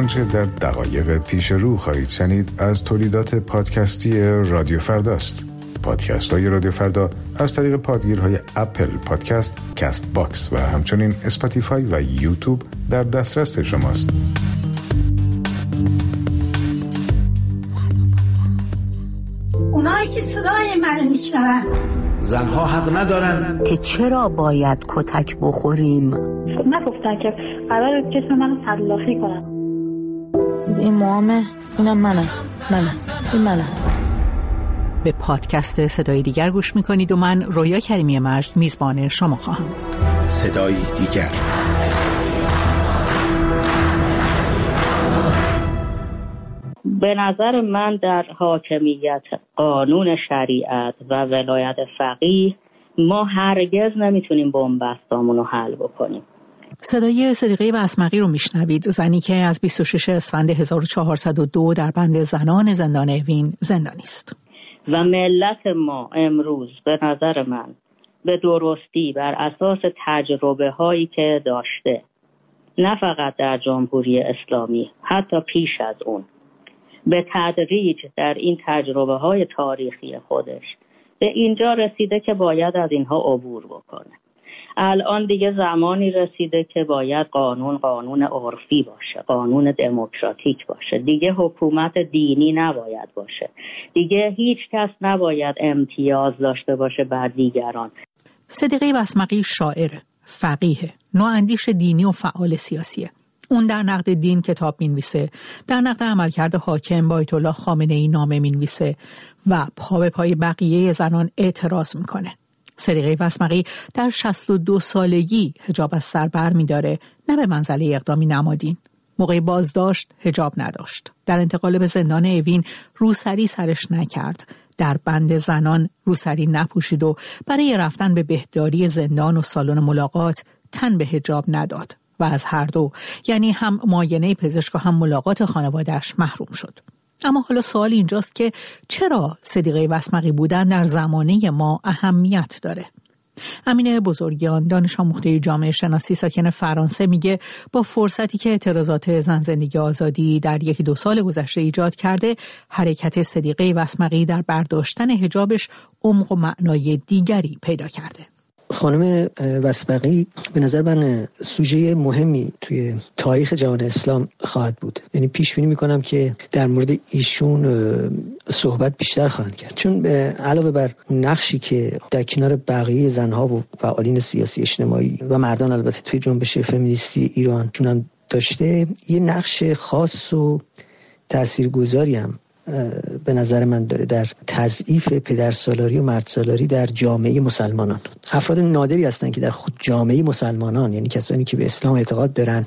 آنچه در دقایق پیش رو خواهید شنید از تولیدات پادکستی رادیو فرداست. پادکست های رادیو فردا از طریق پادگیرهای اپل پادکست، کست باکس و همچنین اسپاتیفای و یوتیوب در دسترس شماست. اونایی که صدای من میشنون زنها حق ندارن که چرا باید کتک بخوریم. نگفتن که قراره جسم من تلافی کنن. این موامه، اینم منم. این منم. به پادکست صدای دیگر گوش میکنید و من رویا کریمی مجد میزبان شما خواهم بود. صدای دیگر. به نظر من در حاکمیت قانون شریعت و ولایت فقیه ما هرگز نمیتونیم بن‌بستامون رو حل بکنیم. صدای صدیقه بسمقی رو میشنوید، زنی که از 26 اسفند 1402 در بند زنان زندان اوین زندانی است. و ملت ما امروز به نظر من به درستی بر اساس تجربه هایی که داشته، نه فقط در جمهوری اسلامی، حتی پیش از اون، به تدریج در این تجربه های تاریخی خودش به اینجا رسیده که باید از اینها عبور بکنه. الان دیگه زمانی رسیده که باید قانون عرفی باشه، قانون دموکراتیک باشه، دیگه حکومت دینی نباید باشه، دیگه هیچ کس نباید امتیاز داشته باشه بر دیگران. صدیقه بسمقی شاعر، فقیه، نواندیش دینی و فعال سیاسیه. اون در نقد دین کتاب مینویسه، در نقد عملکرد حاکم با آیت الله خامنه‌ای نامه مینویسه و پا به پای بقیه زنان اعتراض میکنه. صدیقه بسمقی در 62 سالگی حجاب از سر بر می‌داره، نه به منزله اقدامی نمادین. موقع بازداشت حجاب نداشت. در انتقال به زندان اوین روسری سرش نکرد. در بند زنان روسری نپوشید و برای رفتن به بهداری زندان و سالن ملاقات تن به حجاب نداد و از هر دو، یعنی هم معاینه پزشک و هم ملاقات خانواده‌اش محروم شد. اما حالا سوال اینجاست که چرا صدیقه بسمقی بودن در زمانه ما اهمیت داره؟ امین بزرگیان، دانش آموخته جامعه شناسی ساکن فرانسه، میگه با فرصتی که اعتراضات زن زندگی آزادی در 1-2 سال گذشته ایجاد کرده، حرکت صدیقه بسمقی در برداشتن حجابش عمق و معنای دیگری پیدا کرده. خانم بسمقی به نظر من سوژه مهمی توی تاریخ جهان اسلام خواهد بود. یعنی پیش بینی میکنم که در مورد ایشون صحبت بیشتر خواهند کرد، چون علاوه بر نقشی که در کنار بقیه زنها و فعالین سیاسی اجتماعی و مردان البته توی جنبش فمینیستی ایران چون هم داشته، یه نقش خاص و تاثیرگذاری هم به نظر من داره در تضعیف پدرسالاری و مردسالاری در جامعه مسلمانان. افراد نادری هستن که در خود جامعه مسلمانان، یعنی کسانی که به اسلام اعتقاد دارن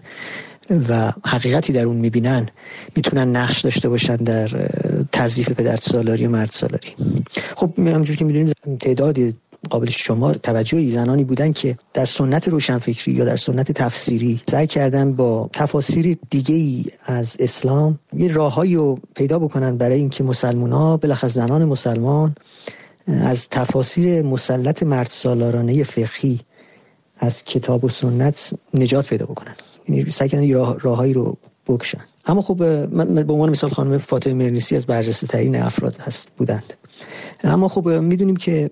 و حقیقتی در اون میبینن، میتونن نقش داشته باشن در تضعیف پدرسالاری و مردسالاری. خب همونجور که میدونیم تعداد قابل شمار توجهی زنانی بودن که در سنت روشنفکری یا در سنت تفسیری سعی کردن با تفاسیر دیگه‌ای از اسلام یه راههایی رو پیدا بکنن برای اینکه مسلمان‌ها، بالاخره زنان مسلمان، از تفاسیر مسلط مردسالارانه فقهی از کتاب و سنت نجات پیدا بکنن. یعنی سعی کردن راههایی رو بکشن. اما خب من به عنوان مثال خانم فاطمه مرنیسی از برجسته‌ترین افراد بودند. اما خب میدونیم که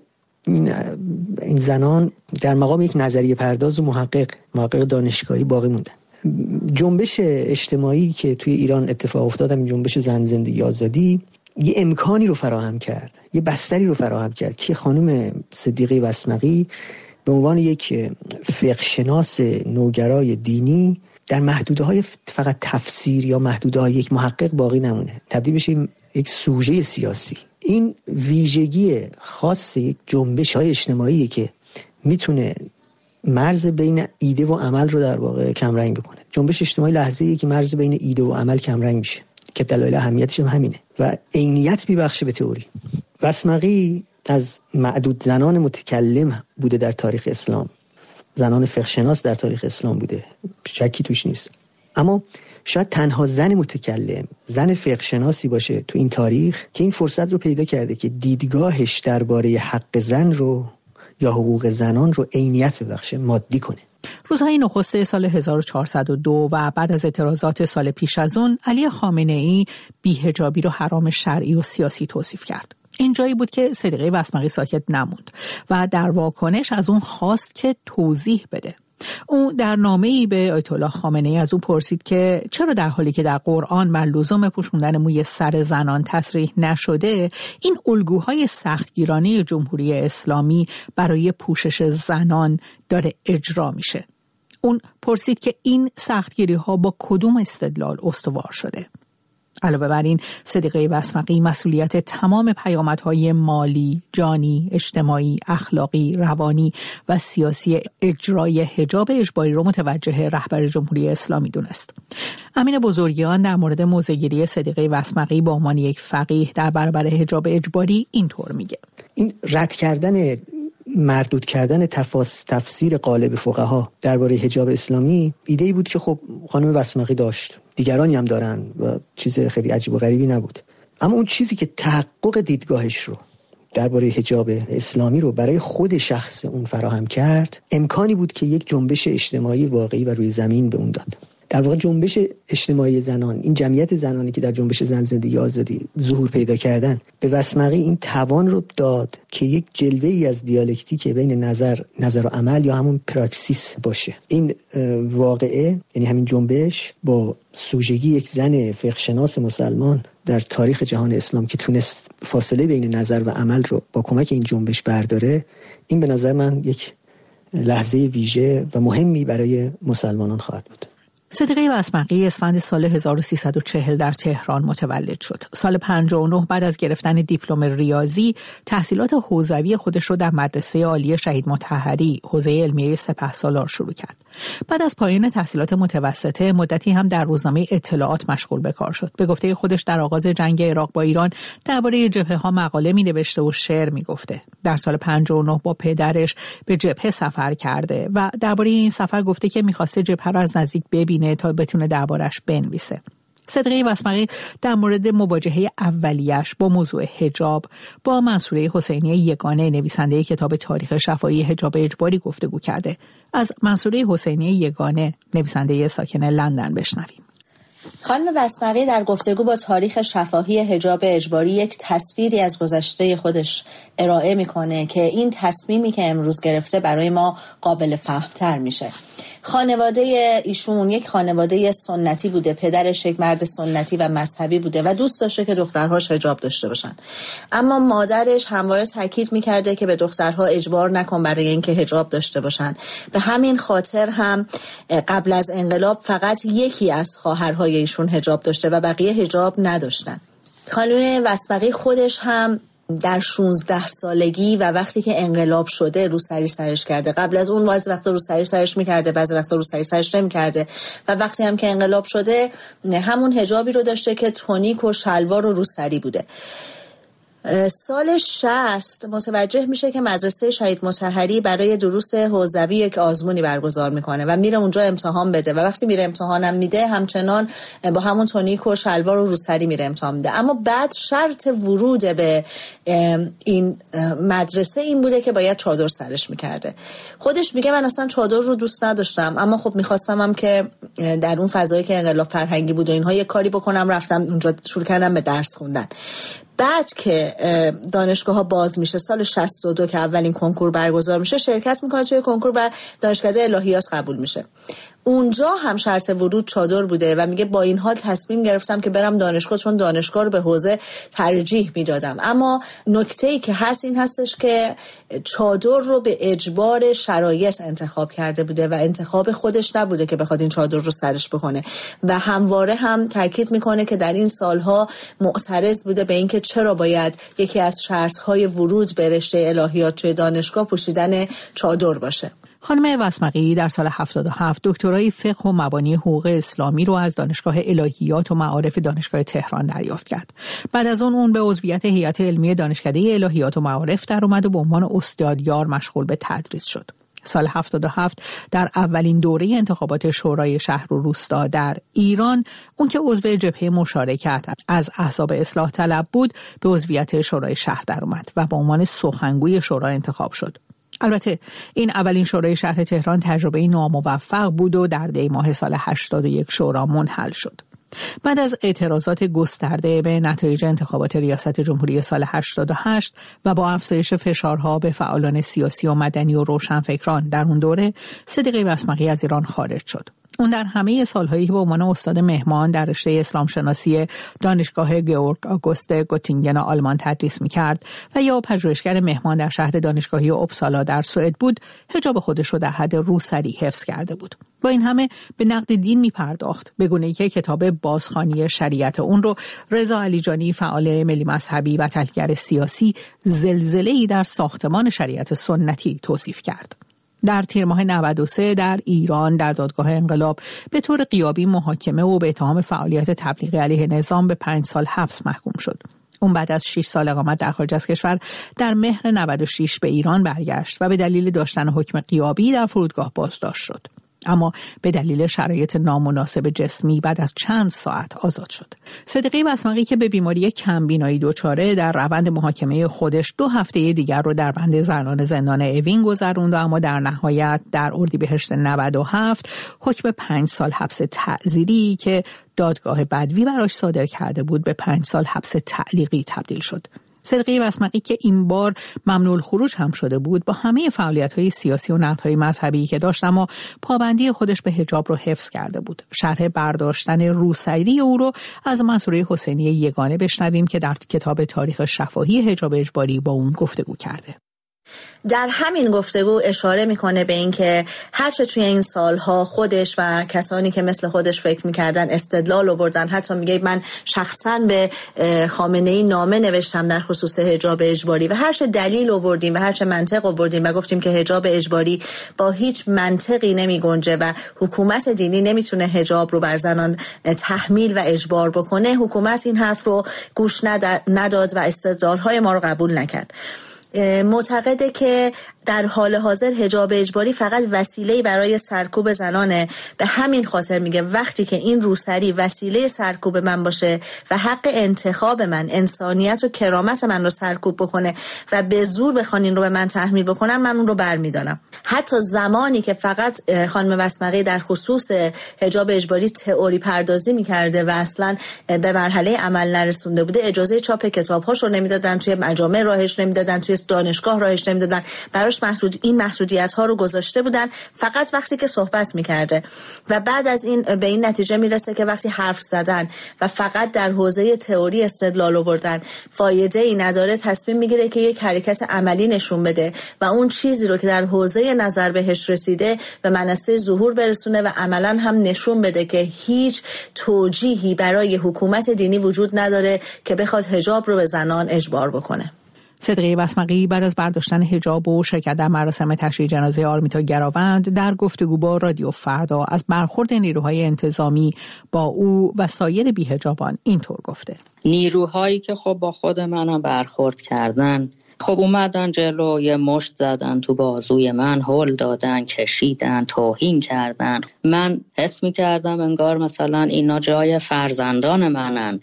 این زنان در مقام یک نظریه پرداز و محقق دانشگاهی باقی موندن. جنبش اجتماعی که توی ایران اتفاق افتاد، این جنبش زن زندگی آزادی، یه امکانی رو فراهم کرد، یه بستری رو فراهم کرد که خانم صدیقه بسمقی به عنوان یک فقه شناس نوگرای دینی در محدوده‌های فقط تفسیر یا محدوده‌های یک محقق باقی نمونه، تبدیل بشه یک سوژه سیاسی. این ویژگی خاص یک جنبش‌های اجتماعی که میتونه مرز بین ایده و عمل رو در واقع کمرنگ بکنه. جنبش اجتماعی لحظه‌ایه که مرز بین ایده و عمل کمرنگ میشه که دلایل اهمیتش هم همینه و عینیت میبخشه به تئوری. بسمقی از معدود زنان متکلم بوده در تاریخ اسلام، زنان فقه شناس در تاریخ اسلام بوده، شکی توش نیست. اما شاید تنها زن متکلم، زن فقه شناسی باشه تو این تاریخ که این فرصت رو پیدا کرده که دیدگاهش درباره حق زن رو یا حقوق زنان رو عینیت ببخشه، مادی کنه. روزهای نخست سال 1402 و بعد از اعتراضات سال پیش از اون، علی خامنه‌ای بی‌حجابی رو حرام شرعی و سیاسی توصیف کرد. این جایی بود که صدیقه وسمقی ساکت نموند و در واکنش از اون خواست که توضیح بده. او در نامه‌ای به آیت الله خامنه‌ای از او پرسید که چرا در حالی که در قرآن بر لزوم پوشوندن موی سر زنان تصریح نشده، این الگوهای سختگیرانه جمهوری اسلامی برای پوشش زنان داره اجرا میشه. اون پرسید که این سختگیری‌ها با کدوم استدلال استوار شده. علاوه بر این، صدیقه وسمقی مسئولیت تمام پیامدهای مالی، جانی، اجتماعی، اخلاقی، روانی و سیاسی اجرای حجاب اجباری رو متوجه رهبر جمهوری اسلامی دونست. امین بزرگیان در مورد موضع‌گیری صدیقه وسمقی به عنوان یک فقیه در برابر حجاب اجباری اینطور میگه: این رد کردن، مردود کردن تفسیر غالب فقها درباره حجاب اسلامی ایده‌ای بود که خب خانم وسمقی داشت، دیگرانی هم دارن و چیز خیلی عجیب و غریبی نبود. اما اون چیزی که تحقق دیدگاهش رو درباره حجاب اسلامی رو برای خود شخص اون فراهم کرد، امکانی بود که یک جنبش اجتماعی واقعی و روی زمین به اون داد. در واقع جنبش اجتماعی زنان، این جمعیت زنانی که در جنبش زن زندگی آزادی ظهور پیدا کردن، به وسمقی این توان رو داد که یک جلوه‌ای از دیالکتیک بین نظر و عمل یا همون پراکسیس باشه. این واقعه، یعنی همین جنبش، با سوژگی یک زن فقه‌شناس مسلمان در تاریخ جهان اسلام که تونست فاصله بین نظر و عمل رو با کمک این جنبش برداره، این به نظر من یک لحظه ویژه و مهمی برای مسلمانان خواهد بود. صدیقه وسمقی اسفند سال 1340 در تهران متولد شد. سال 59 بعد از گرفتن دیپلم ریاضی، تحصیلات حوزوی خودش رو در مدرسه عالی شهید مطهری حوزه علمیه سپهسالار شروع کرد. بعد از پایان تحصیلات متوسطه، مدتی هم در روزنامه اطلاعات مشغول به کار شد. به گفته خودش در آغاز جنگ عراق با ایران درباره جبهه‌ها مقاله می‌نوشته و شعر می‌گفته. در سال 59 با پدرش به جبهه سفر کرده و درباره این سفر گفته که می‌خواسته جبهه را از نزدیک ببینه تا بتونه دربارش بنویسه. صدیقه وسمقی در مورد مواجهه اولیش با موضوع حجاب با منصوره حسینی یگانه، نویسنده کتاب تاریخ شفاهی حجاب اجباری، گفتگو کرده. از منصوره حسینی یگانه، نویسنده ساکن لندن، بشنویم. خانم وسمقی در گفتگو با تاریخ شفاهی حجاب اجباری یک تصویری از گذشته خودش ارائه میکنه که این تصمیمی که امروز گرفته برای ما قابل فهمتر میشه. خانواده ایشون یک خانواده سنتی بوده، پدرش یک مرد سنتی و مذهبی بوده و دوست داشته که دخترهاش حجاب داشته باشن، اما مادرش همواره تاکید میکرده که به دخترها اجبار نکن برای اینکه حجاب داشته باشن. به همین خاطر هم قبل از انقلاب فقط یکی از خواهرهای ایشون حجاب داشته و بقیه حجاب نداشتن. خانم وسمقی خودش هم در 16 سالگی و وقتی که انقلاب شده روسری سرش کرده. قبل از اون بعضی وقتا روسری سرش میکرده، بعضی وقتا روسری سرش نمیکرده و وقتی هم که انقلاب شده همون حجابی رو داشته که تونیک و شلوار و روسری بوده. سال 60 متوجه میشه که مدرسه شهید مطهری برای دروس حوزوی یک آزمونی برگزار میکنه و میره اونجا امتحان بده و وقتی میره امتحانم میده همچنان با همون تونیک و شلوار و روسری میره امتحان میده. اما بعد شرط ورود به این مدرسه این بوده که باید چادر سرش میکرده. خودش میگه من اصلا چادر رو دوست نداشتم، اما خب میخواستم هم که در اون فضایی که انقلاب فرهنگی بود و اینها یک کاری بکنم، رفتم اونجا شروع کردم به درس خوندن. بعد که دانشگاه ها باز میشه سال 62 که اولین کنکور برگزار میشه، شرکت میکنه توی کنکور و دانشکده الهیات قبول میشه. اونجا هم شرط ورود چادر بوده و میگه با این حال تصمیم گرفتم که برم دانشگاه چون دانشگاه رو به حوزه ترجیح میدادم. اما نکته‌ای که هست این هستش که چادر رو به اجبار شرایط انتخاب کرده بوده و انتخاب خودش نبوده که بخواد این چادر رو سرش بکنه و همواره هم تاکید میکنه که در این سالها معترض بوده به اینکه چرا باید یکی از شرط‌های ورود به رشته الهیات توی دانشگاه پوشیدن چادر باشه. خانم وسمقی در سال 77 دکترای فقه و مبانی حقوق اسلامی رو از دانشگاه الهیات و معارف دانشگاه تهران دریافت کرد. بعد از اون به عضویت هیئت علمی دانشکده الهیات و معارف در اومد و به عنوان استادیار مشغول به تدریس شد. سال 77 در اولین دوره انتخابات شورای شهر و روستا در ایران، اون که عضو جبهه مشارکت از احزاب اصلاح طلب بود، به عضویت شورای شهر در اومد و به عنوان سخنگوی شورا انتخاب شد. البته این اولین شورای شهر تهران تجربه ناموفق بود و در دی ماه سال 81 شورا منحل شد. بعد از اعتراضات گسترده به نتایج انتخابات ریاست جمهوری سال 88 و با افزایش فشارها به فعالان سیاسی و مدنی و روشنفکران در اون دوره، صدیقه بسمقی از ایران خارج شد. اون در همه سالهایی به عنوان استاد مهمان در رشته اسلام شناسی دانشگاه گئورگ آگوست گوتینگن آلمان تدریس می‌کرد و یا پژوهشگر مهمان در شهر دانشگاهی اوپسالا در سوئد بود، حجاب خودش رو در حد روسری حفظ کرده بود. با این همه به نقد دین می‌پرداخت، به گونه‌ای که کتاب بازخوانی شریعت اون رو رضا علیجانی، فعال ملی مذهبی و تحلیلگر سیاسی، زلزله‌ای در ساختمان شریعت سنتی توصیف کرد. در تیر ماه 93 در ایران در دادگاه انقلاب به طور غیابی محاکمه و به اتهام فعالیت تبلیغی علیه نظام به 5 سال حبس محکوم شد. اون بعد از 6 سال اقامت در خارج از کشور در مهر 96 به ایران برگشت و به دلیل داشتن حکم غیابی در فرودگاه بازداشت شد. اما به دلیل شرایط نامناسب جسمی بعد از چند ساعت آزاد شد. صدیقه بسمقی که به بیماری کمبینایی دچاره، در روند محاکمه خودش 2 هفته دیگر رو در بند زنان زندان اوین گذروند، اما در نهایت در اردیبهشت 97 حکم 5 سال حبس تعزیری که دادگاه بدوی براش صادر کرده بود به 5 سال حبس تعلیقی تبدیل شد. صدیقه بسمقی که این بار ممنوع الخروج هم شده بود، با همه فعالیت‌های سیاسی و نقدهای مذهبی که داشت، اما پابندی خودش به حجاب رو حفظ کرده بود. شرح برداشتن روسری او رو از منصوره حسینی یگانه بشنویم که در کتاب تاریخ شفاهی حجاب اجباری با اون گفتگو کرده. در همین گفتگو اشاره میکنه به این که هرچه توی این سالها خودش و کسانی که مثل خودش فکر میکردن استدلال آوردن، حتی میگه من شخصا به خامنه‌ای نامه نوشتم در خصوص حجاب اجباری و هرچه دلیل آوردیم و هرچه منطق آوردیم و گفتیم که حجاب اجباری با هیچ منطقی نمیگنجه و حکومت دینی نمیتونه حجاب رو بر زنان تحمیل و اجبار بکنه، حکومت این حرف رو گوش نداد و استدلال‌های ما رو قبول نکرد. معتقده که در حال حاضر حجاب اجباری فقط وسیله‌ای برای سرکوب زنانه. به همین خاطر میگه وقتی که این روسری وسیله سرکوب من باشه و حق انتخاب من، انسانیت و کرامت من رو سرکوب بکنه و به زور بخوان این رو به من تحمیل بکنن، من اون رو برمیدارم. حتی زمانی که فقط خانم بسمقی در خصوص حجاب اجباری تئوری پردازی میکرده و اصلا به مرحله عمل نرسونده بوده، اجازه چاپ کتاب‌هاش رو نمیدادن، توی مجامع راهش نمیدادن، توی دانشگاه راهش نمیدادن، براش این محدودیت‌ها رو گذاشته بودن، فقط وقتی که صحبت می‌کرده. و بعد از این به این نتیجه میرسه که وقتی حرف زدن و فقط در حوزه تئوری استدلال آوردن فایده‌ای نداره، تصمیم میگیره که یک حرکت عملی نشون بده و اون چیزی رو که در حوزه نظر بهش رسیده به منصه ظهور برسونه و عملاً هم نشون بده که هیچ توجیهی برای حکومت دینی وجود نداره که بخواد حجاب رو به زنان اجبار بکنه. صدیقه بسمقی بعد از برداشتن حجاب و شرکت در مراسم تشییع جنازه آرمیتا گراوند در گفتگو با رادیو فردا از برخورد نیروهای انتظامی با او و سایر بی‌حجابان اینطور گفته: نیروهایی که خب با خود منم برخورد کردن، خب اومدن جلو، یه مشت زدن تو بازوی من، هل دادن، کشیدن، توهین کردن. من حس می‌کردم انگار مثلا اینا جای فرزندان منن.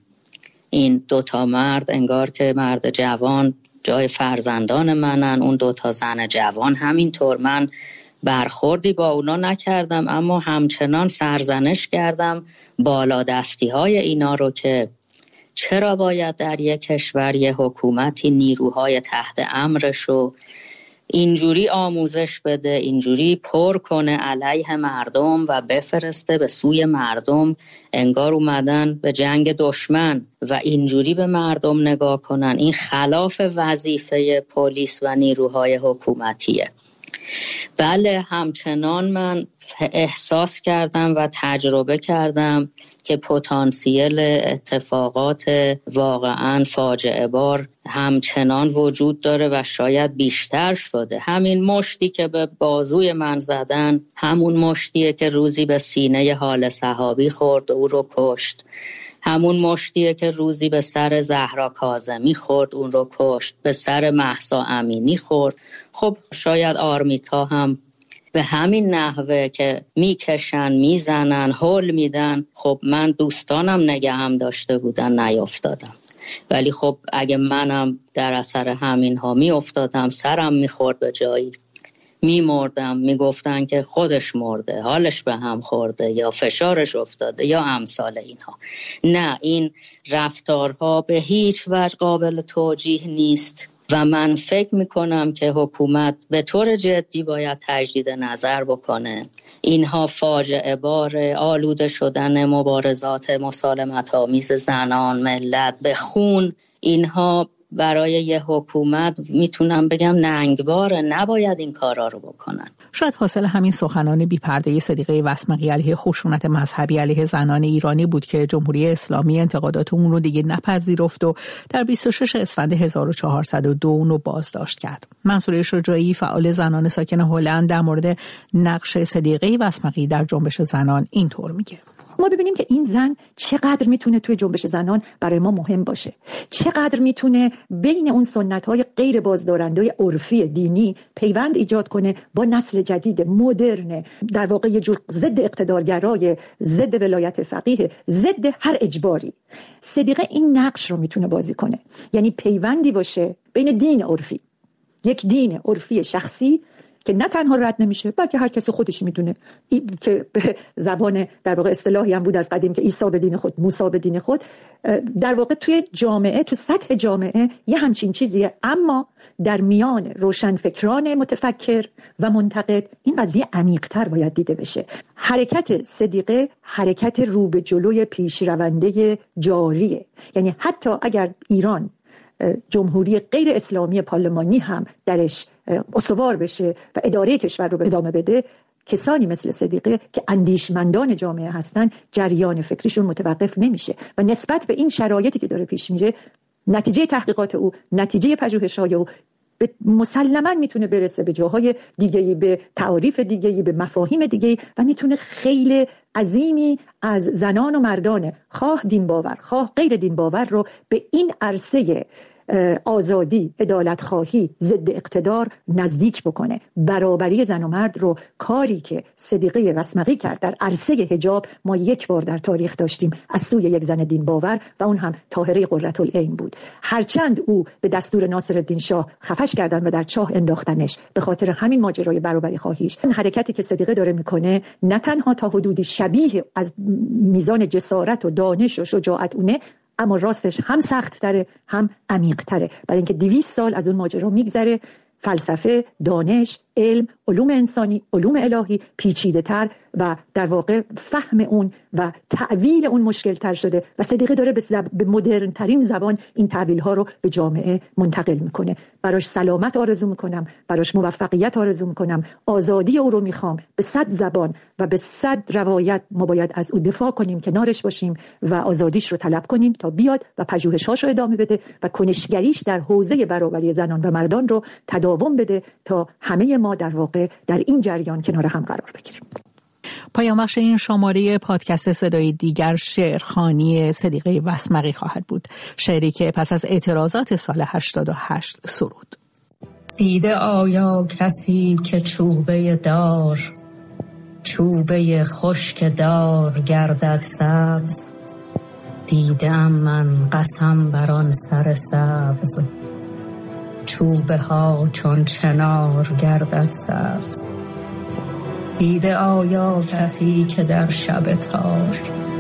این 2 مرد انگار که مرد جوان جای فرزندان منن، اون 2 زن جوان همینطور. من برخوردی با اونا نکردم، اما همچنان سرزنش کردم بالادستی های اینا رو که چرا باید در یک کشور یه حکومتی نیروهای تحت امرشو اینجوری آموزش بده، اینجوری پر کنه علیه مردم و بفرسته به سوی مردم، انگار اومدن به جنگ دشمن و اینجوری به مردم نگاه کنن. این خلاف وظیفه پلیس و نیروهای حکومتیه. بله، همچنان من احساس کردم و تجربه کردم که پتانسیل اتفاقات واقعاً فاجعه بار همچنان وجود داره و شاید بیشتر شده. همین مشتی که به بازوی من زدن همون مشتیه که روزی به سینه حال صحابی خورد و او رو کشت. همون مشتیه که روزی به سر زهرا کاظمی خورد، اون رو کشت. به سر مهسا امینی خورد. خب شاید آرمیتا هم به همین نحوه که میکشن، میزنن، هول میدن. خب من دوستانم نگهم داشته بودن، نیافتادم. ولی خب اگه منم در اثر همین ها میافتادم، سرم میخورد به جایی، میمردم میگفتن که خودش مرده، حالش به هم خورده یا فشارش افتاده یا امثال اینها. نه، این رفتارها به هیچ وجه قابل توجیه نیست و من فکر میکنم که حکومت به طور جدی باید تجدید نظر بکنه. اینها فاجعه بار آلوده شدن مبارزات مسالمت آمیز زنان، ملت به خون، اینها برای یه حکومت میتونم بگم ننگباره، نباید این کارا رو بکنن. شاید حاصل همین سخنان بی‌پرده صدیقه وسمقی علیه خشونت مذهبی علیه زنان ایرانی بود که جمهوری اسلامی انتقادات اون رو دیگه نپذیرفت و در 26 اسفند 1402 اون رو بازداشت کرد. منصوره شجاعی فعال زنان ساکن هلند در مورد نقش صدیقه وسمقی در جنبش زنان اینطور میگه: ما ببینیم که این زن چقدر میتونه توی جنبش زنان برای ما مهم باشه، چقدر میتونه بین اون سنت‌های غیر بازدارنده عرفی دینی پیوند ایجاد کنه با نسل جدید مدرن، در واقع یه جور ضد اقتدارگرای، ضد ولایت فقیه، ضد هر اجباری. صدیقه این نقش رو میتونه بازی کنه، یعنی پیوندی باشه بین دین عرفی، یک دین عرفی شخصی که نه تنها رد نمیشه بلکه هر کسی خودش میدونه، که به زبان در واقع اصطلاحی هم بود از قدیم که عیسی به دین خود، موسی به دین خود، در واقع توی جامعه، تو سطح جامعه یه همچین چیزیه. اما در میان روشنفکران متفکر و منتقد این قضیه عمیق‌تر باید دیده بشه. حرکت صدیقه حرکت رو به جلوی پیشرونده جاریه، یعنی حتی اگر ایران جمهوری غیر اسلامی پارلمانی هم درش استوار بشه و اداره کشور رو ادامه بده، کسانی مثل صدیقه که اندیشمندان جامعه هستن جریان فکریشون متوقف نمیشه و نسبت به این شرایطی که داره پیش میره، نتیجه تحقیقات او، نتیجه پژوهش‌های او مسلماً میتونه برسه به جاهای دیگه‌ای، به تعاریف دیگه‌ای، به مفاهیم دیگه‌ای و میتونه خیلی عظیمی از زنان و مردان خواه دین باور خواه غیر دین باور رو به این عرصه آزادی، عدالت خواهی، ضد اقتدار نزدیک بکنه. برابری زن و مرد رو، کاری که صدیقه وسمقی کرد در عرصه حجاب، ما یک بار در تاریخ داشتیم از سوی یک زن دین باور و اون هم طاهره قرةالعین بود. هرچند او به دستور ناصرالدین شاه خفش کردن و در چاه انداختنش به خاطر همین ماجرای برابری خواهیش، این حرکتی که صدیقه داره میکنه نه تنها تا حدودی شبیه از میزان جسارت و دانش و شجاعت اونه، اما راستش هم سخت تره هم عمیق تره، برای اینکه 200 سال از اون ماجرا میگذره. فلسفه، دانش، علم، علوم انسانی، علوم الهی پیچیده تر و در واقع فهم اون و تعویل اون مشکل تر شده و صدیقه داره به مدرن ترین زبان این تعویل ها رو به جامعه منتقل میکنه. براش سلامت آرزو میکنم، براش موفقیت آرزو میکنم، آزادی او رو میخوام. به 100 زبان و به 100 روایت ما باید از او دفاع کنیم، کنارش باشیم و آزادیش رو طلب کنیم تا بیاد و پژوهش‌هاش رو ادامه بده و کنشگریش در حوزه برابری زنان و مردان رو تداوم بده تا همه ما در واقع در این جریان کنار هم قرار بگیریم. پایان بخش این شماره پادکست صدای دیگر شعرخوانی صدیقه وسمقی خواهد بود، شعری که پس از اعتراضات سال 88 سرود. دیده آیا کسی که چوبه خشک دار گردد سبز؟ دیدم من قسم بر آن سر سبز، چوبه ها چون چنار گردد سبز. دیده آیا کسی که در شب تار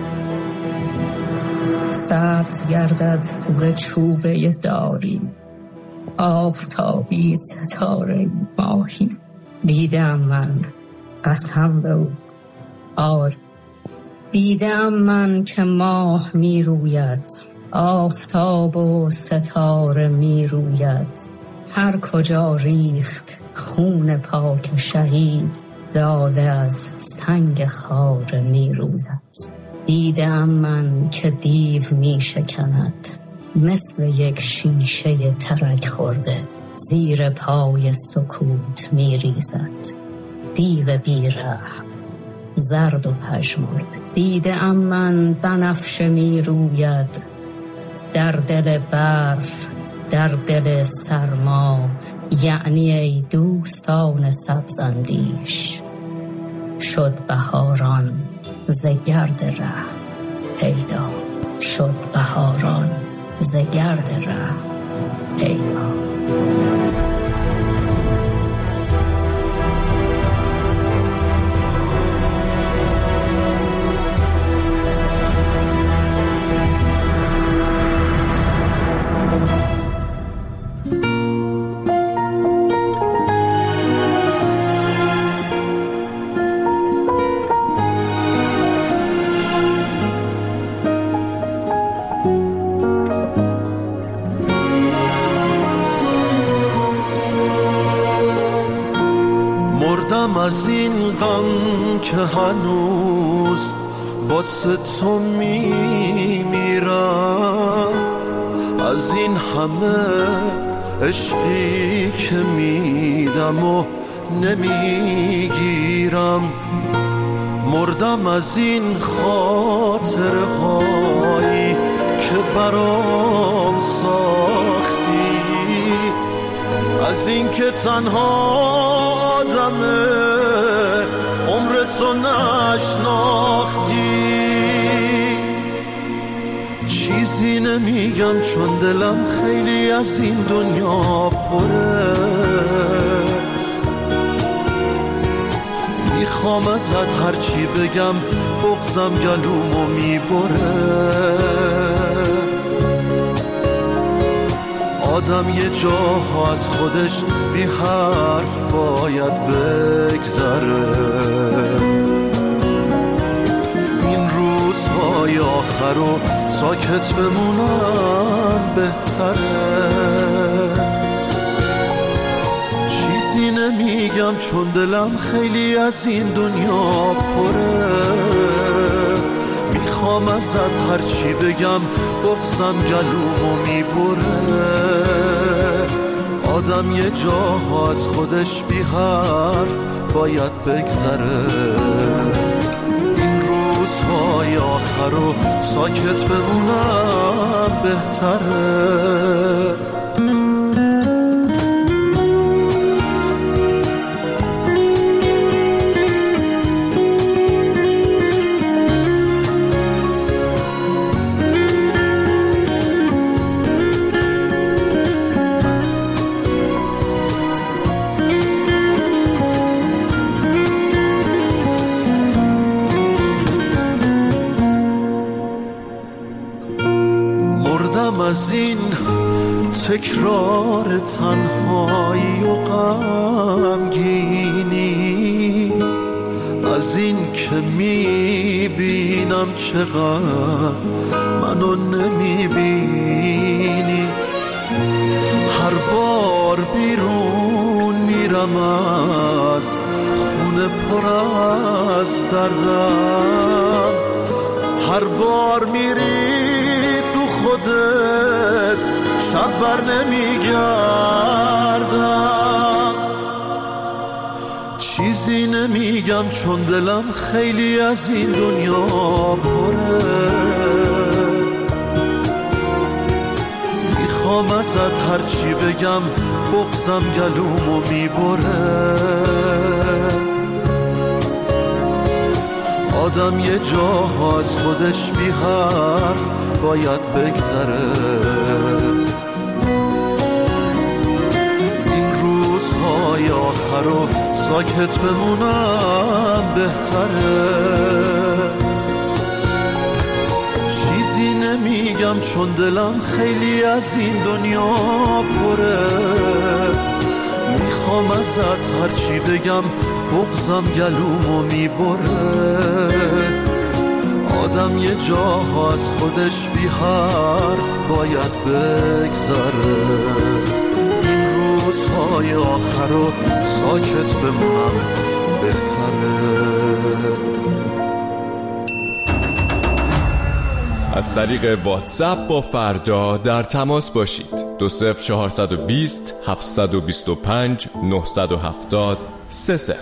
سبز گردد ز چوبه داری، آفتابی ستاره ماهی؟ دیدم من قسم به او دیدم من که ماه می روید، آفتاب و ستاره می روید. هر کجا ریخت خون پاک شهید، لاله از سنگ خاره می روید. دیدم من که دیو می شکند، مثل یک شیشه ترک خورده، زیر پای سکوت می ریزد. دیو بی‌رحم زرد و پژمرده. دیدم من بنفشه می روید، در دل برف، در دل سرما، یعنی ای دوستان سبزاندیش، شد بهاران ز گرد ره پیدا، شد بهاران ز گرد ره پیدا. مردم از این غم که هنوز واسه تو میمیرم، از این همه عشقی که میدم و نمیگیرم. مردم از این خاطرهایی که برام ساختی، از این که تنها آدمه عمر تو نشناختی. چیزی نمیگم چون دلم خیلی از این دنیا پره، میخوام ازت هرچی بگم بغضم گلومو میبره. آدم یه جاها از خودش بی حرف باید بگذره، این روزهای آخر رو ساکت بمونم بهتره. چیزی نمیگم چون دلم خیلی از این دنیا پره، میخوام ازت هرچی بگم بغضم گلومو میبره. آدم یه جاها از خودش بی حرف باید بگذره، این روزهای آخر رو ساکت بمونم بهتره. از این تکرار تنهایی و غمگینی، از این که میبینم چقدر منو نمیبینی. هر بار بیرون میرم از خونه پر از دردم، هر بار میری خودت شب بر نمیگردم. چیزی نمیگم چون دلم خیلی از این دنیا پره، میخوام ازت هرچی بگم بغضم گلومو میبره. آدم یه جاها از خودش بی حرف باید بگذره، این روزهای آخر رو ساکت بمونم بهتره. چیزی نمیگم چون دلم خیلی از این دنیا پره، میخوام ازت هرچی بگم بغضم گلومو میبره. آدم یه جاها از خودش بی حرف باید بگذره، این روزهای آخر رو ساکت بمونم بهتره. از طریق واتساپ با فردا در تماس باشید. 20420 725 970 30.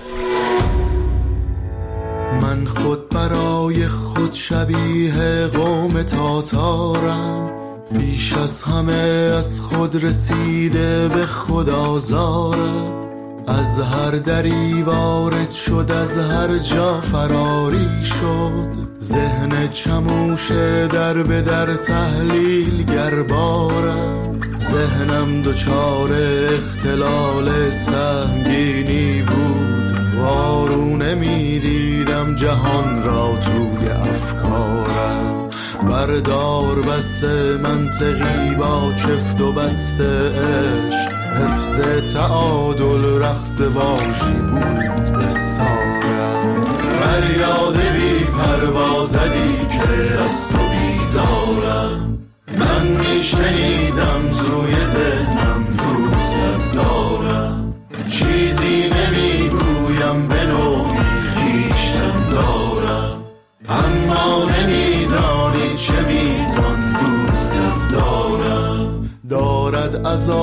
من خود برای خود شبیه قوم تاتارم، بیش از همه از خود رسیده به خود آزارم. از هر دری وارد شد، از هر جا فراری شد، ذهن چموش در به در تحلیل گربارم. ذهنم دچار اختلال سنگینی بود، وارونه میدیدم جهان را توی افکارم. بردار بسته منطقی با چفت و بسته عشق، حفظ تعادل رقص واشی بود بستارم. فریاد بی پروازدی که از تو بیزارم، من میشنیدم روی ذهنم دوست دارم. چیزی نمیگویم به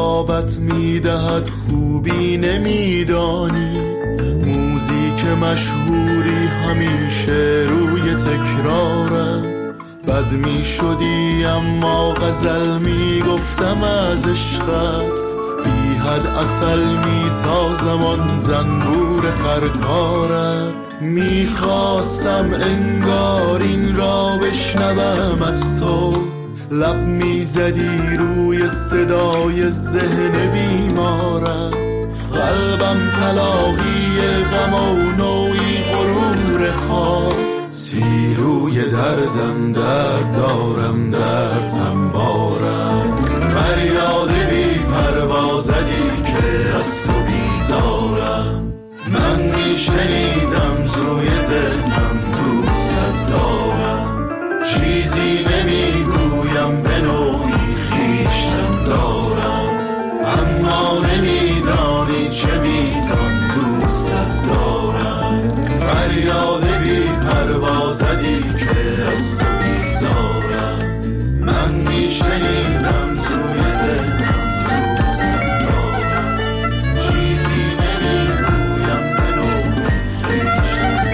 جوابت میدهد خوبی نمیدانی. موزیک مشهوری همیشه روی تکراره. بد می شدی اما غزل می گفتم از عشقت. بی حد عسل می سازم آن زنبور خرکاره. می خواستم انگار این را بشنوم از تو. لب می زدی روی صدای ذهن بیمارم. قلبم تلاقی غم و نوعی غرور خاص. سیلوی دردم درد دارم دردم بارم. فریاد بی پروازدی که از تو بیزارم. من میشنیدم زوی ذهنم دوستت دارم. چیزی نمیگویم به نوعی خویشتن دارم. اما نمیدانی چه میزان دوستت دارم. فریاد بی پروازدی که از تو بیزارم. من میشنیدم توی ذهنم دوستت دارم. چیزی نمیگویم به نوعی خویشتن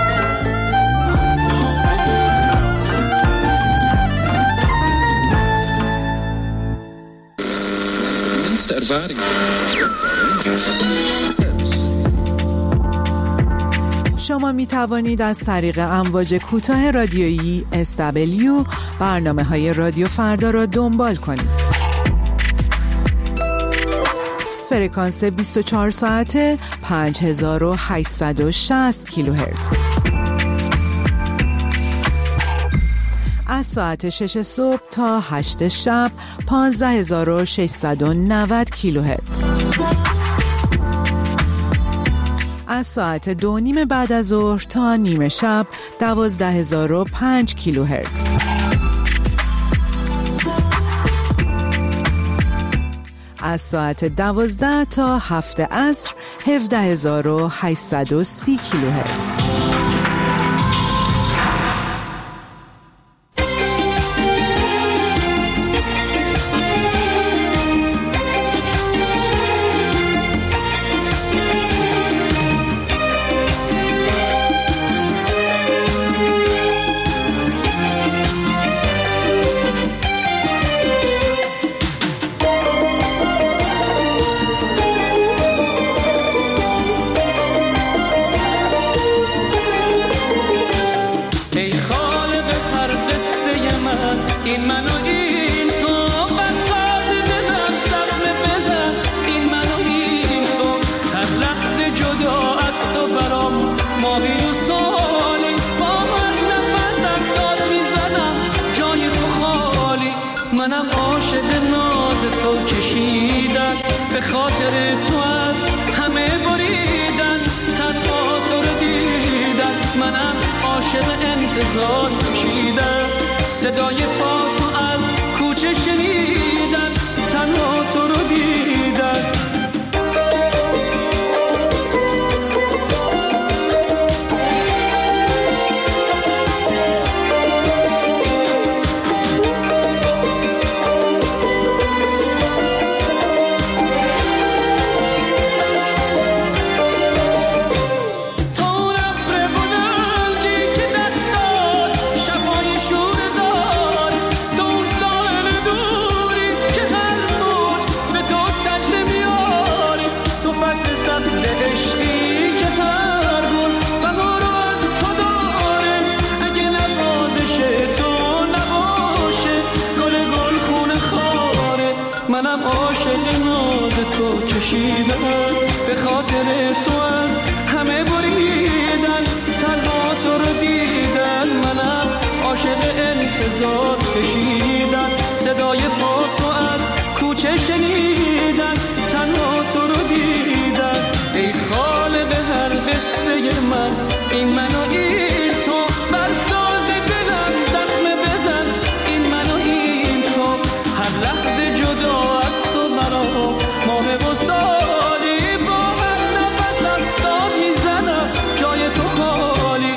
شما می توانید از طریق امواج کوتاه رادیویی SW برنامه‌های رادیو فردا را دنبال کنید. فرکانس 24 ساعته 5860 کیلوهرتز. از ساعت 6 صبح تا 8 شب 15690 کیلوهرتز. از ساعت 2:30 بعد از ظهر تا نیمه شب 12005 کیلوهرتز. از ساعت 12 تا 7 عصر 17830 کیلوهرتز. صدای پا تو از کوچه شنیدن، تنها تو رو دیدن. منم عاشق ناز تو کشیدم، به خاطر تو از همه بریدن، تنها تو رو دیدن. منم عاشق انتظار کشیدن، صدای پا تو از کوچه شنیدن، تنها تو رو دیدن. ای خالق هر قصه من، این من و این تو، بر ساز دلم زخم بزن. این من و این تو، هر لحظه جدا از تو مرا ماه و سالی، با هر نفسم داد میزنم جای تو خالی.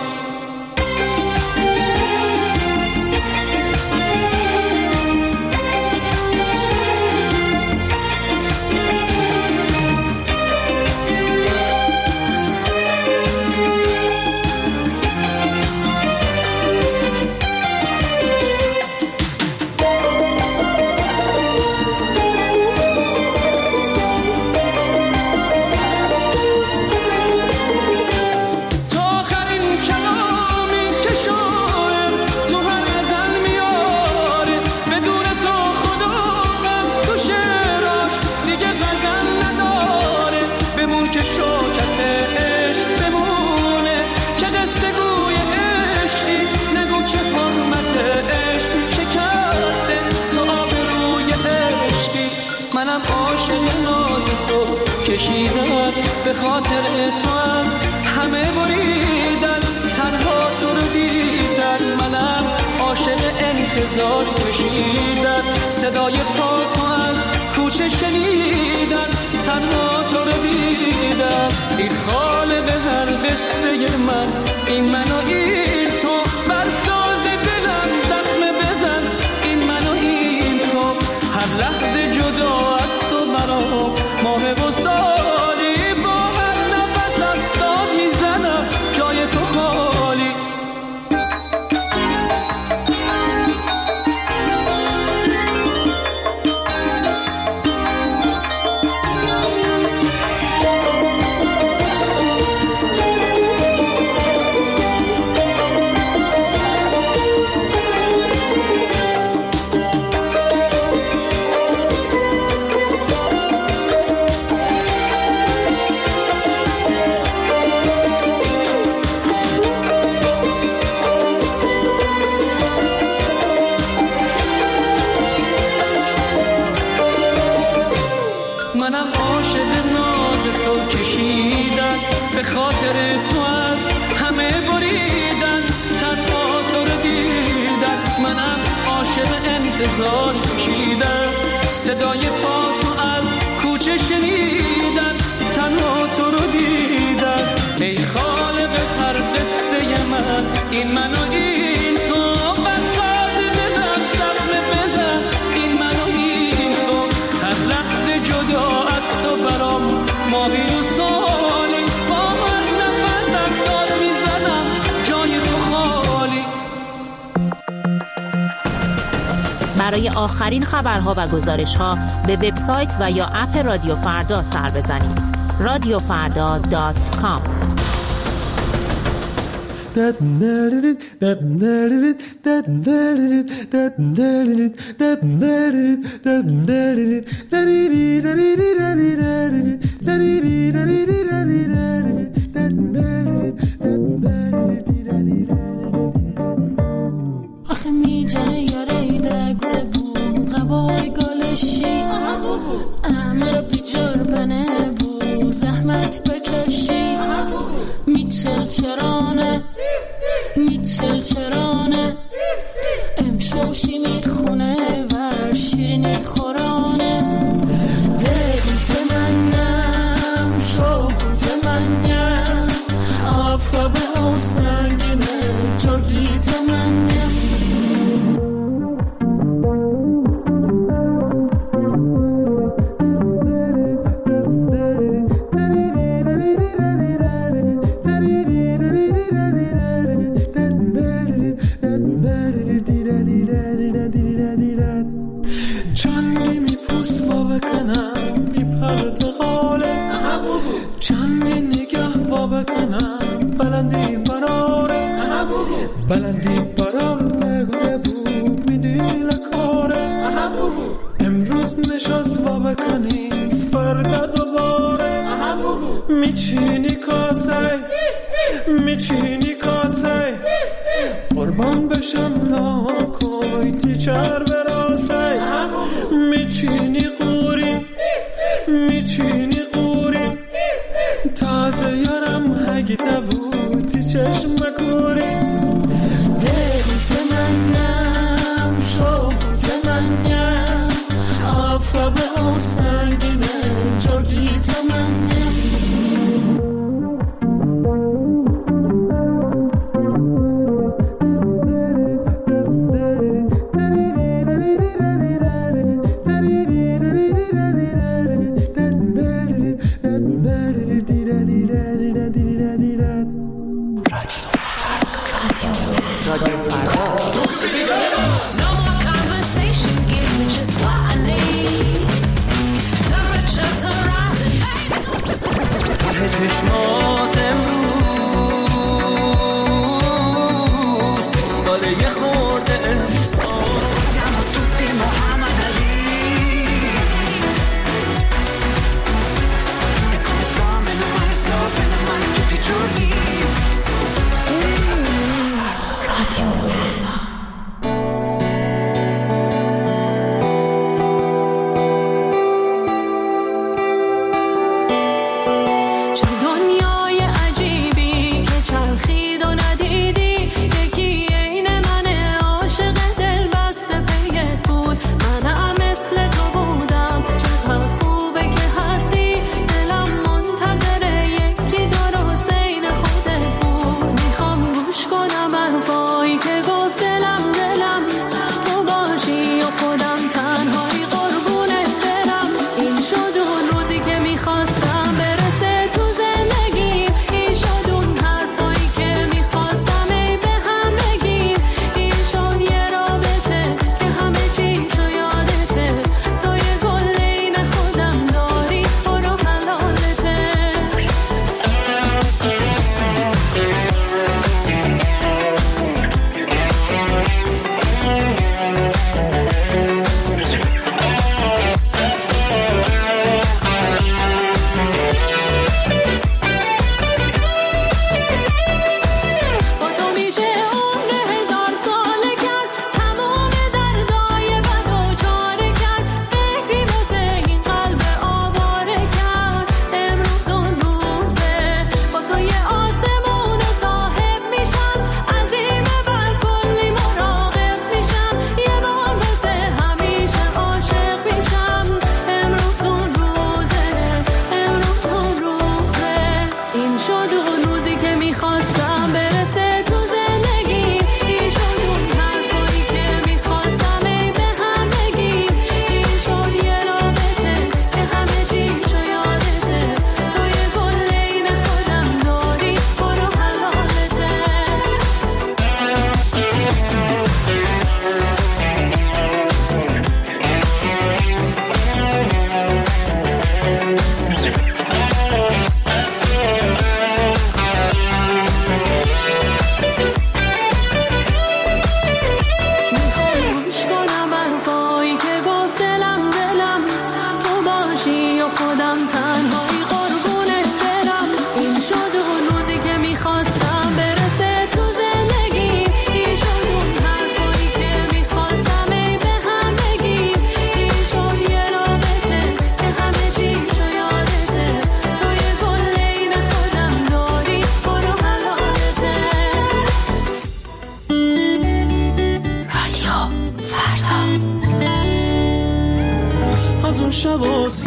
عاشق ناز تو کشیدن، به خاطر تو از همه بریدن، تنها تو رو دیدن، منم عاشق انتظار کشیدن، صدای پا تو از کوچه شنیدن، تنها تو رو دیدن. ای خاله به هر قصه من، این من و این تو، بر ساز دلم زخمه بزن، این من و این تو، هر لحظه جدا از تو برام ماه و سالی، با هر نفسم داد میزنم جای تو خالی. منم عاشق ناز تو کشیدن، به خاطر تو از همه بریدن، تنها تو رو دیدن، منم عاشق انتظار کشیدن، صدای پا تو از کوچه شنیدن، تنها تو رو دیدن. ای خالق هر قصه من، این من و این تو، بر ساز دلم زخمه بزن، این من و این تو، هر لحظه جدا از تو برام ماهی و سالی، با هر نفسم داد میزنم جای تو خالی. برای آخرین خبرها و گزارش‌ها به وبسایت و یا اپ رادیو فردا سر بزنید. radiofarda.com. آخه میجنه یاریده گوته بود غبای گالشی، امه رو بیجار بنه بود زحمت بکشی، میچل چرانه امشوشی میخونه ور شیرینی خورانه، دلت منم شوخت منم آفتاب و سنگینه جرگیت منم. چندی میپوس و بکنم میپرد غاله، چندی نگه و بکنم بلندی برار نگوده بود میدی لکاره، امروز نشست و بکنیم فردا دوباره، میچینی کاسه قربان بشم ناکوی تیچر براسه، میچینی قوری تازه یارم هگیته بودی چشم کوری، دلت منم شوخت منم آفتاب و سنگینه جرگیت منم.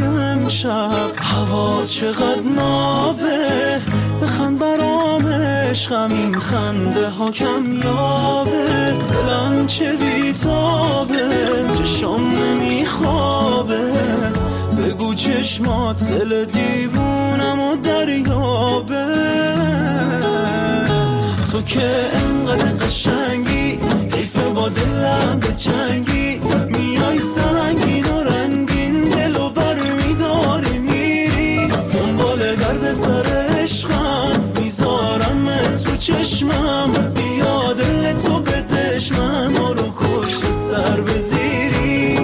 امشب هوا چقدر نابه، بخند برام عشقم این خنده ها کم یابه، دلم چه بیتابه چشم نمیخوابه، بگو چشمات دل دیوونم و دریابه، تو که انقدر قشنگی حیفه با دلم به جنگی، میای سنگین و رنگین دلو بر میداری میری، دنبال درد سر عشقم میذارمت رو چشمم، بیا دل تو به دشمن ما رو کشت سر بزیری.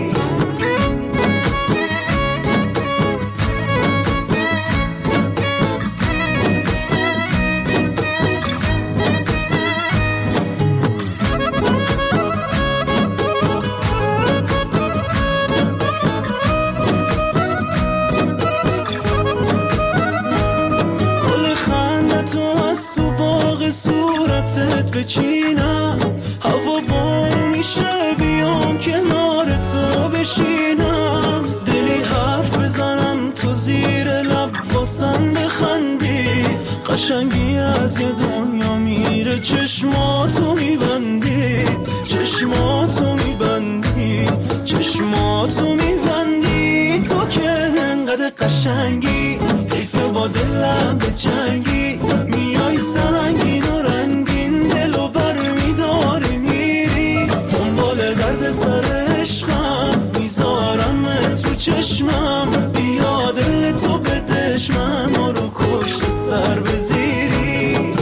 صورتت بچینم، هوا بارون میشه بیام کنار تو بشینم، دلی حرف بزنم تو زیر لب واسم بخندی، قشنگی از یه دنیا میره چشماتو میبندی، چشماتو میبندی، چشماتو میبندی، تو که انقدر قشنگی حیفه با دلم به جنگی، میای سنگین و رنگین دلو بر میداری میری، دنبال درد سر عشقم میذارمت رو چشمم، بیا دل تو به دشمن ما رو کشت سر بزیری.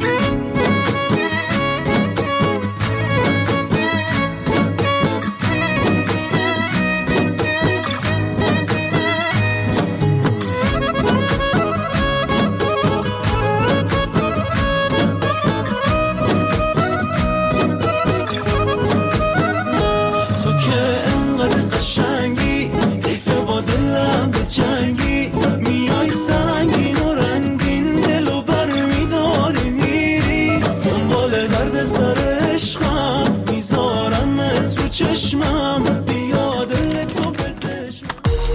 جنگی میای سنگین و رنگین دلو بر میداری میری، دنبال درد سر عشقم میذارمت رو چشمم، بیا دل تو به دشمن.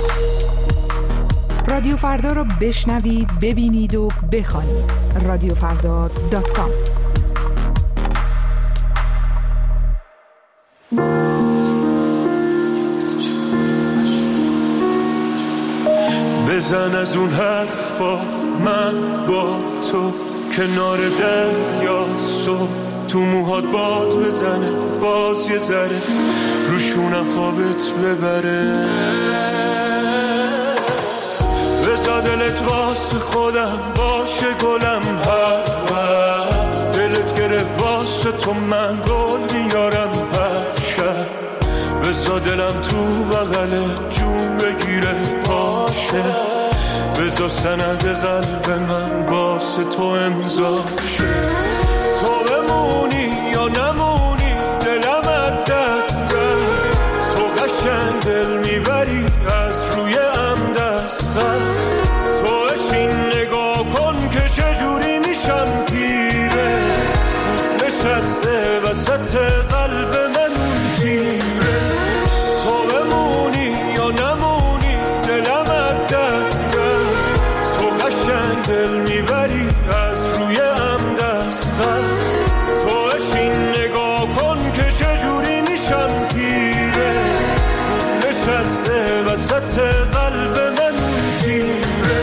رادیو فردا رو بشنوید، ببینید و بخوانید. رادیوفردا.com. بزن از اون حرفا من با تو کنار دریا، صبح تو موهات باد بزنه باز یه ذره روشونم خوابت ببره، بزا دلت واسه خودم باشه گلم، هر وقت دلت گرفت واسه تو من گل میارم هر شب، بزا دلم تو بغل جون بگیره باشه، بزا سند قلب من واسه تو امضا شه، تو بمونی یا نمونی دلم از دست رفت، تو قشنگ دل میبری از روی ام دست خست، تو اشین نگاه کن که چجوری میشم پیره، خود نشسته وسط قلب من اون تیره، تو بمونی یا نمونی دلم از دست رفت، تو قشنگ دل میبری از روی ام دست خست، تو اشین نگاه کن که چجوری میشم پیره، خود نشسته وسط قلب من تیره.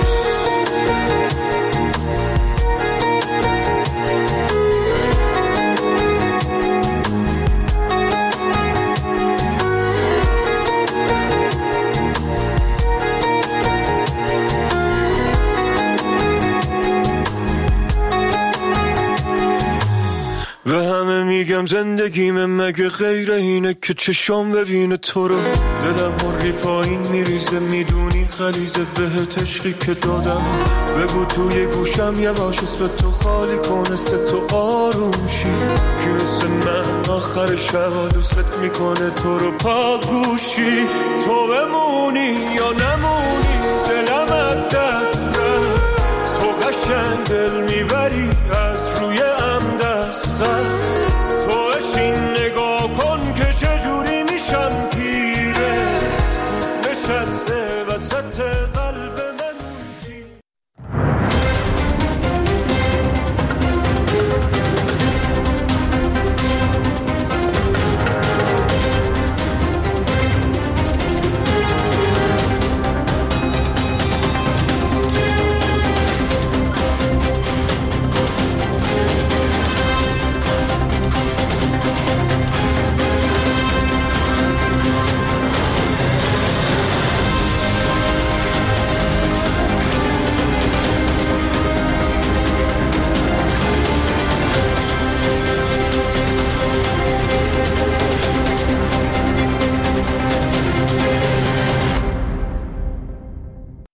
به همه میگم زندگیم مگه غیر اینه که چشم ببینه تو رو، دلم مری پایین میریزه میدونی غلیظه بهت عشقی که دادم، بگو توی گوشم یواش اسم تو خالی کنه سه تو آروم شی، که مثل من آخر شب دوست میکنه تو رو پا گوشی، تو بمونی یا نمونی